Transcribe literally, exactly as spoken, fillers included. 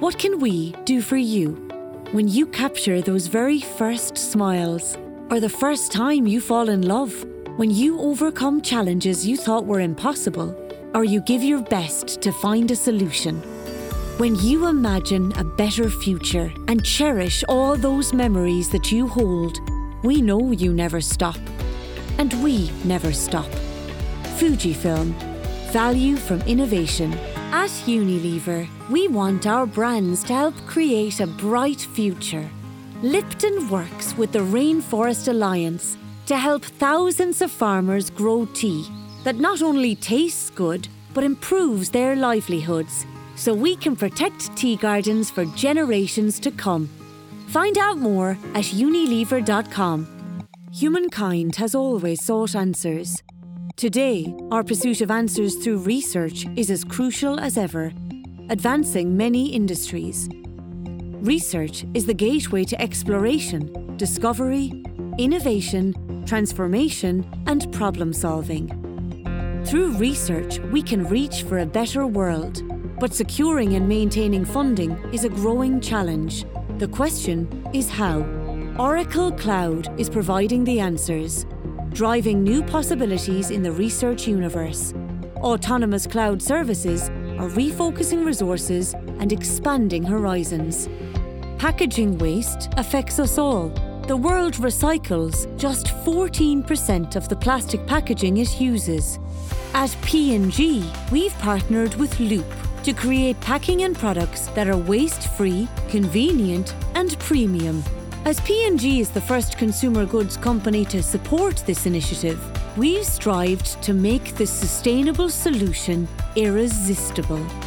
What can we do for you when you capture those very first smiles, or the first time you fall in love, when you overcome challenges you thought were impossible, or you give your best to find a solution? When you imagine a better future and cherish all those memories that you hold, we know you never stop. And we never stop. Fujifilm. Value from innovation. At Unilever, we want our brands to help create a bright future. Lipton works with the Rainforest Alliance to help thousands of farmers grow tea that not only tastes good, but improves their livelihoods, so we can protect tea gardens for generations to come. Find out more at unilever dot com. Humankind has always sought answers. Today, our pursuit of answers through research is as crucial as ever, advancing many industries. Research is the gateway to exploration, discovery, innovation, transformation, and problem-solving. Through research, we can reach for a better world, but securing and maintaining funding is a growing challenge. The question is how. Oracle Cloud is providing the answers, driving new possibilities in the research universe. Autonomous cloud services are refocusing resources and expanding horizons. Packaging waste affects us all. The world recycles just fourteen percent of the plastic packaging it uses. At P and G, we've partnered with Loop to create packing and products that are waste-free, convenient, and premium. As P and G is the first consumer goods company to support this initiative, we've strived to make the sustainable solution irresistible.